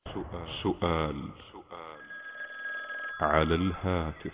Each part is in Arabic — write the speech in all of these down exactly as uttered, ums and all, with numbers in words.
سؤال سؤال على الهاتف.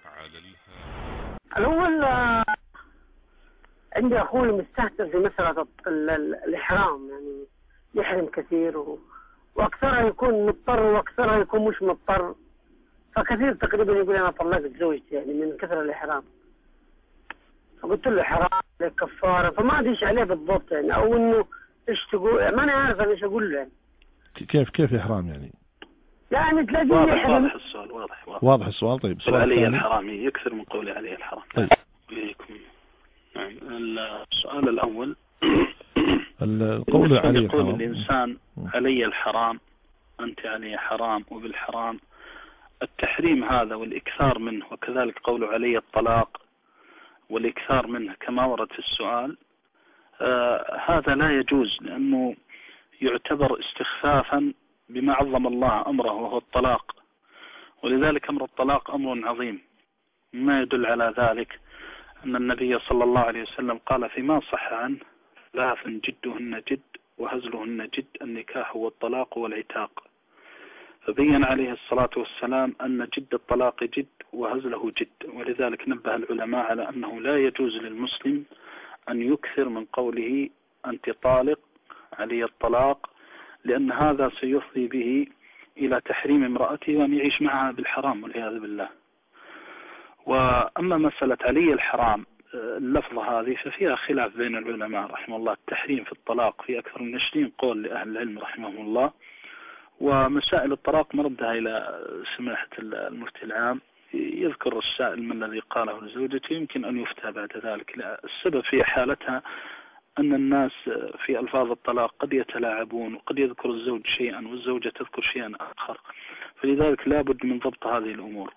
الأول آه، عندي أخوي مستهتر في مسألة ال- ال- الإحرام، يعني يحرم كثير و... وأكثرها يكون مضطر وأكثرها يكون مش مضطر، فكثير تقريبا يقول أنا طلقت زوجتي يعني من كثر الإحرام. فقلت له حرام عليك كفارة، فما أدري إيش عليه بالضبط يعني، أو إنه إيش تقول، ما أنا عارف أنا إيش أقول له يعني. كيف كيف إحرام يعني؟ يعني تلاقيه واضح يحرم. واضح السؤال واضح واضح, واضح السؤال. طيب قول السؤال علي الثاني. الحرام، يكثر من قولي عليه الحرام. طيب إليكم. نعم. السؤال الأول القول علي يقول الحرام. الإنسان علي الحرام، أنت علي حرام وبالحرام، التحريم هذا والإكثار منه، وكذلك قول علي الطلاق والإكثار منه كما ورد في السؤال، آه هذا لا يجوز، لأنه يعتبر استخفافا بما عظم الله أمره وهو الطلاق، ولذلك أمر الطلاق أمر عظيم. ما يدل على ذلك أن النبي صلى الله عليه وسلم قال فيما صح عنه: ثلاث جدهن جد وهزلهن جد، النكاح والطلاق والعتاق. فبين عليه الصلاة والسلام أن جد الطلاق جد وهزله جد، ولذلك نبه العلماء على أنه لا يجوز للمسلم أن يكثر من قوله أنت طالق علي الطلاق، لأن هذا سيفضي به إلى تحريم امرأته وأن يعيش معها بالحرام والعياذ بالله. وأما مسألة علي الحرام، اللفظة هذه ففيها خلاف بين العلماء رحمه الله. التحريم في الطلاق في أكثر من عشرين قول لأهل العلم رحمهم الله، ومسائل الطلاق مردها إلى سماحة المفتي العام، يذكر السائل ما الذي قاله لزوجته، يمكن أن يفتى بعد ذلك. لا، السبب في حالتها أن الناس في ألفاظ الطلاق قد يتلاعبون، وقد يذكر الزوج شيئا والزوجة تذكر شيئا آخر، فلذلك لا بد من ضبط هذه الأمور،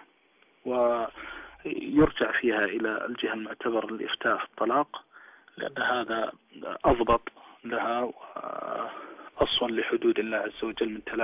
ويرجع فيها إلى الجهة المعتبر للإفتاء في الطلاق، لأن هذا أضبط لها وأصون لحدود الله عز وجل من تلاعب